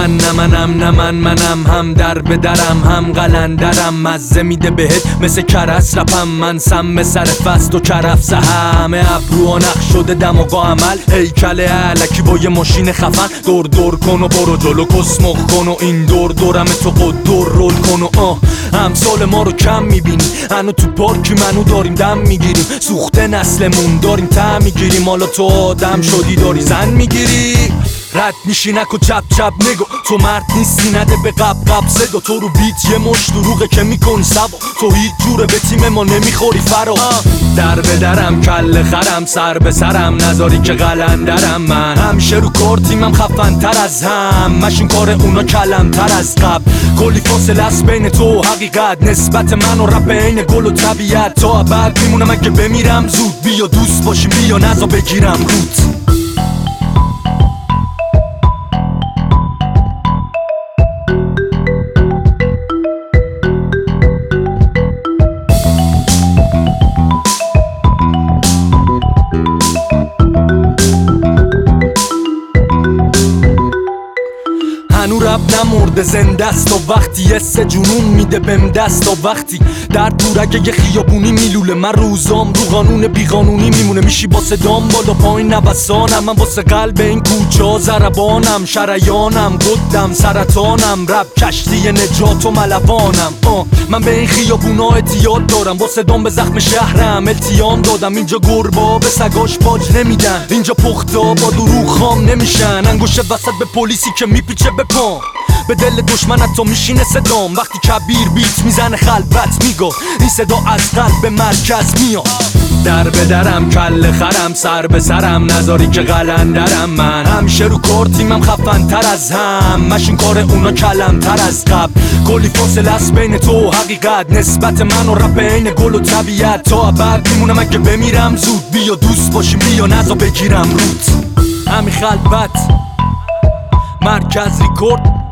منم هم در به درم هم قلندرم، مزه میده بهت مثل کرس رپم، من سم سر فست و کرفس همه ابرو و نقش شده دماغا عمل، هیکل علکی با یه ماشین خفن، دور کن و برو جلو کسمخ کن و این دورم تو قدر رول کن و همسال ما رو کم میبینی، هنو تو پارکی منو داریم دم میگیریم، سوخته نسلمون داریم تم میگیریم، حالا تو آدم شدی داری زن میگیری، رد میشی نکو چپ نگو، تو مرد نیستی نده به قب صدا، تو رو بیت یه مش دروغه که میکنی سبا، تو هیچ جوره به تیم ما نمیخوری فرا، در به درم کل خرم سر به سرم نذاری که قلندرم، من همیشه رو کار تیمم خفن تر از هم، مشین کار اونا کلم تر از قبل، کلی فاصله است بین تو و حقیقت، نسبت من و رپ عین گل و طبیعت، تا بعد میمونم اگه بمیرم زود، بیا دوست باشیم بیا نزا بگیرم روت. هنو رب نمرده زنده است و وقتی یه سه جنون میده بهم دست و وقتی در دورگه یه خیابونی میلوله، من روزام رو قانون بیقانونی میمونه، میشی با صدام بالا پایین نوسانم، من واسه قلب این کوچه ها ضربانم، شریانم قدم سرطانم، رب کشتی نجات و ملوانم، من به این خیابونا اعتیاد دارم، با صدام به زخم شهرم التیام دادم، اینجا گربا به سگاش باج نمیدن، اینجا پختا با دروغ خام نمیشن، انگوش وسط به پلیسی که میپیچه به پام، به دل دشمنت تا میشینه صدام، وقتی کبیر بیت میزنه خلبت میگو این صدا از قلب به مرکز میاد، در به درم کل خرم سر به سرم نذاری که قلندرم، من همیشه رو کار تیمم خفن تر از هم، مشین کار اونا کلم تر از قبل، کلی فاصله است بین تو و حقیقت، نسبت من و رپ عین گل و طبیعت، تا بعد میمونم اگه بمیرم زود، بیا دوست باشیم بیا نزا بگیرم روت، همین خلبت مرکز ریکورد.